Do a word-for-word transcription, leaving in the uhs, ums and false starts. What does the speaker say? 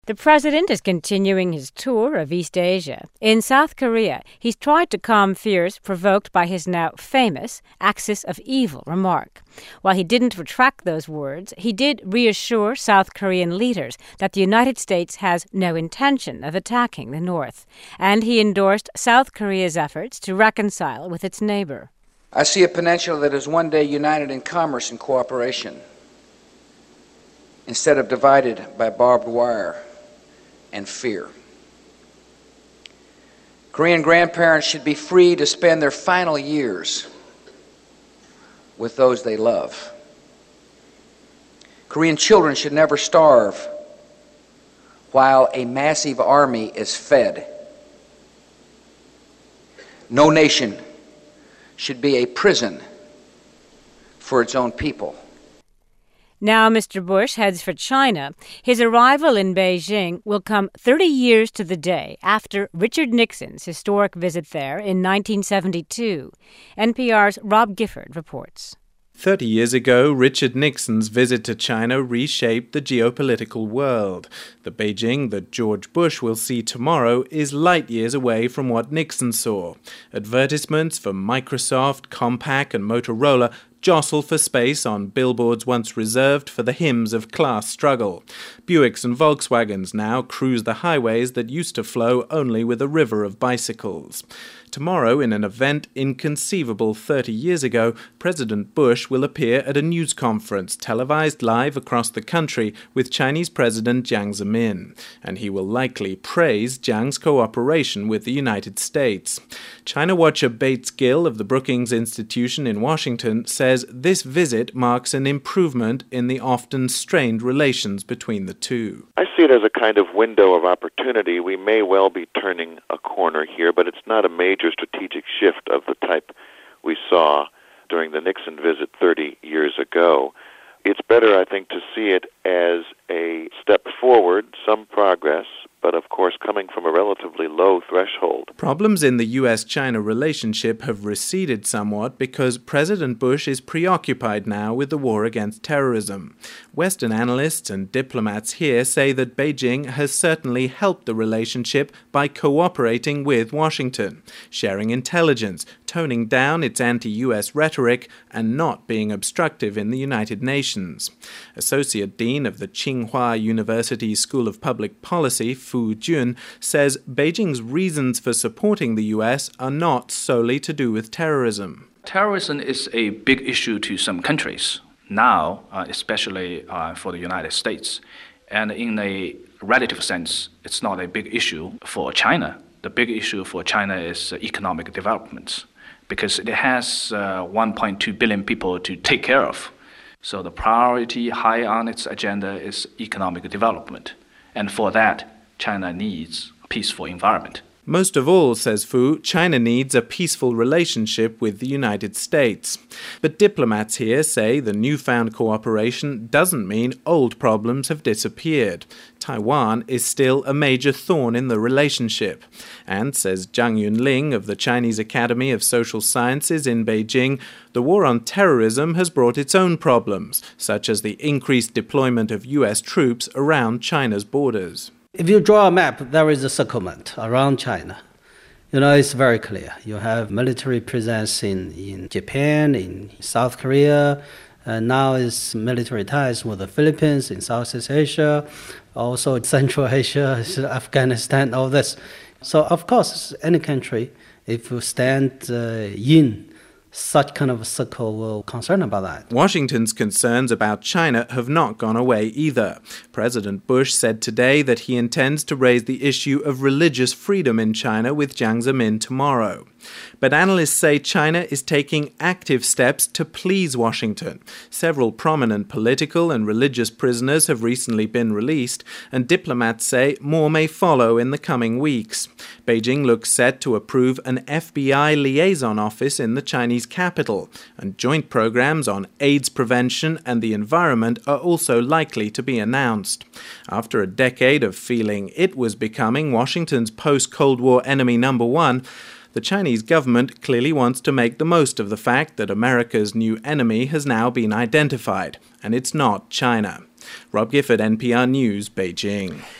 The president is continuing his tour of East Asia. In South Korea, he's tried to calm fears provoked by his now famous axis of evil remark. While he didn't retract those words, he did reassure South Korean leaders that the United States has no intention of attacking the North. And he endorsed South Korea's efforts to reconcile with its neighbor. I see a peninsula that is one day united in commerce and cooperation, instead of divided by barbed wire and fear. Korean grandparents should be free to spend their final years with those they love. Korean children should never starve while a massive army is fed. No nation should be a prison for its own people. Now Mister Bush heads for China. His arrival in Beijing will come thirty years to the day after Richard Nixon's historic visit there in nineteen seventy-two. N P R's Rob Gifford reports. Thirty years ago, Richard Nixon's visit to China reshaped the geopolitical world. The Beijing that George Bush will see tomorrow is light years away from what Nixon saw. Advertisements for Microsoft, Compaq and Motorola jostle for space on billboards once reserved for the hymns of class struggle. Buicks and Volkswagens now cruise the highways that used to flow only with a river of bicycles. Tomorrow, in an event inconceivable thirty years ago, President Bush will appear at a news conference televised live across the country with Chinese President Jiang Zemin, and he will likely praise Jiang's cooperation with the United States. China watcher Bates Gill of the Brookings Institution in Washington says this visit marks an improvement in the often strained relations between the two. I see it as a kind of window of opportunity. We may well be turning a corner here, but it's not a major strategic shift of the type we saw during the Nixon visit thirty years ago. It's better, I think, to see it as a step forward, some progress, but of course coming from a relatively low threshold. Problems in the U S China relationship have receded somewhat because President Bush is preoccupied now with the war against terrorism. Western analysts and diplomats here say that Beijing has certainly helped the relationship by cooperating with Washington, sharing intelligence, toning down its anti-U S rhetoric, and not being obstructive in the United Nations. Associate Dean of the Tsinghua University School of Public Policy, Fu Jun, says Beijing's reasons for supporting the U S are not solely to do with terrorism. Terrorism is a big issue to some countries now, uh, especially uh, for the United States. And in a relative sense, it's not a big issue for China. The big issue for China is uh, economic development, because it has uh, one point two billion people to take care of. So the priority high on its agenda is economic development. And for that, China needs a peaceful environment. Most of all, says Fu, China needs a peaceful relationship with the United States. But diplomats here say the newfound cooperation doesn't mean old problems have disappeared. Taiwan is still a major thorn in the relationship. And, says Zhang Yunling of the Chinese Academy of Social Sciences in Beijing, the war on terrorism has brought its own problems, such as the increased deployment of U S troops around China's borders. If you draw a map, there is a circlement around China. You know, it's very clear. You have military presence in, in Japan, in South Korea, and now it's military ties with the Philippines, in Southeast Asia, also Central Asia, Afghanistan, all this. So, of course, any country, if you stand uh, in such kind of a circle, will concern about that. Washington's concerns about China have not gone away either. President Bush said today that he intends to raise the issue of religious freedom in China with Jiang Zemin tomorrow. But analysts say China is taking active steps to please Washington. Several prominent political and religious prisoners have recently been released, and diplomats say more may follow in the coming weeks. Beijing looks set to approve an F B I liaison office in the Chinese capital, and joint programs on AIDS prevention and the environment are also likely to be announced. After a decade of feeling it was becoming Washington's post-Cold War enemy number one, the Chinese government clearly wants to make the most of the fact that America's new enemy has now been identified, and it's not China. Rob Gifford, N P R News, Beijing.